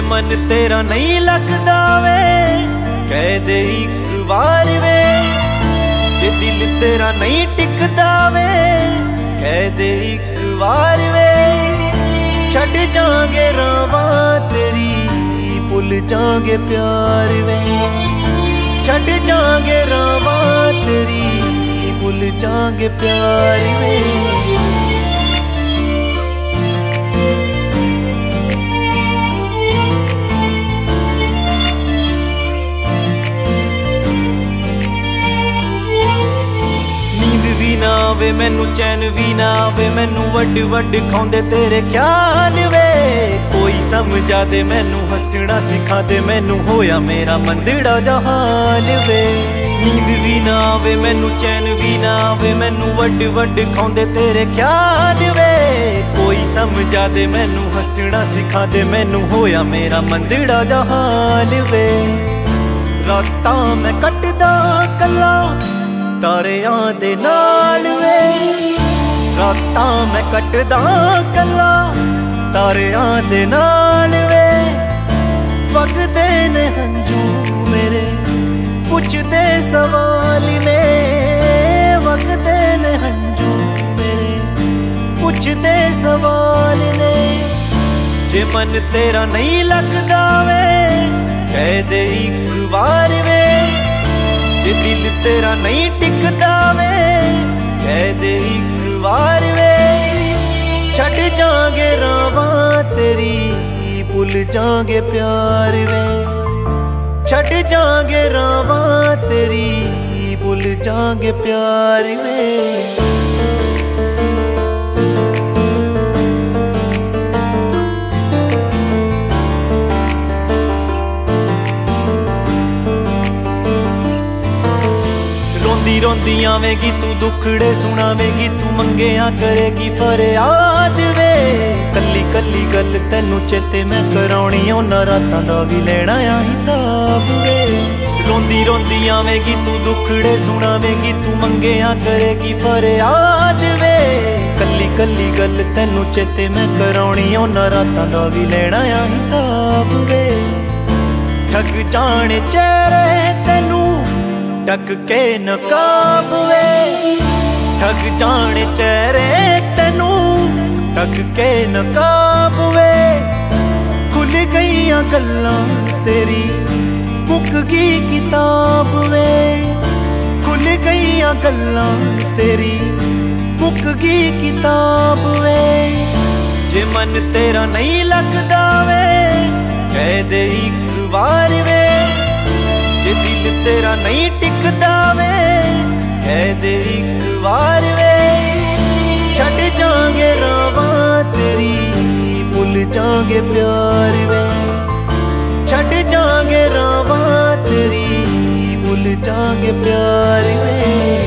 मन तेरा नहीं लगदा वे कह दे एक बार वे, जे दिल तेरा नहीं टिकदा वे कह दे एक बार वे। छड़ जांगे रावां तेरी भुल जांगे प्यार वे, छड़ जांगे रावां तेरी भुल जांगे प्यार वे। ना आवे मैनू चैन भी ना आवे मैनू वड वड खाउंदे तेरे ख्याल वे। कोई समझा दे मैनू हसना सिखा दे मैनू होया मेरा मंदड़ा जहान वे। नींद भी ना आवे मैनू चैन भी ना आवे मैनू वड वड खाउंदे तेरे ख्याल वे। कोई समझा दे मैनू हसना सिखा दे मैनू होया मेरा मंदड़ा जहान वे। रातां मैं कटदा कल्ला तारियां दे नाल वे, रातां मैं कटदा कल्ला तारियां दे नाल वे। वगदे ने हंजू मेरे पुछदे सवाल ने, वगदे ने हंजू मेरे पुछदे सवाल ने। जे मन तेरा नहीं लगदा वे कह दे एक बार वे, जे दिल तेरा नहीं टिकदा वे कह दे एक बार वे। छड़ जांगे रावां तेरी भुल जांगे प्यार वे, छड़ जांगे रावां तेरी भुल जांगे प्यार वे। रोंदी रोंदी आवेगी तू दुखड़े सुनावेगी तू मंगिया करेगी फरियाद वे। कल्ली कल्ली गल तैनू चेते मैं कराउणी उन्हां रातां दा भी लेना आ हिसाब वे। रोंदी रोंदी आवेगी तू दुखड़े सुनावेगी तू मंगिया करेगी फरियाद वे। कल्ली कल्ली गल तैनू चेते मैं कराउणी उन्हां रातां दा भी लेना आ हिसाब वे। ठग जाने चेहरे तैनू टक के नकाब वे, ठग जाने चेहरे तैनू टक के नकाब वे। खुल गईयां गल्लां तेरी मुक गई किताब वे, खुल गईयां गल्लां तेरी मुक गई किताब वे। जे मन तेरा नहीं लगदा वे कह दे एक बार वे, जे दिल तेरा नहीं टिकदा वे कह दे एक बार वे। छड़ जांगे रावां तेरी भुल जांगे प्यार वे, छड़ जांगे रावां तेरी भुल जांगे प्यार वे।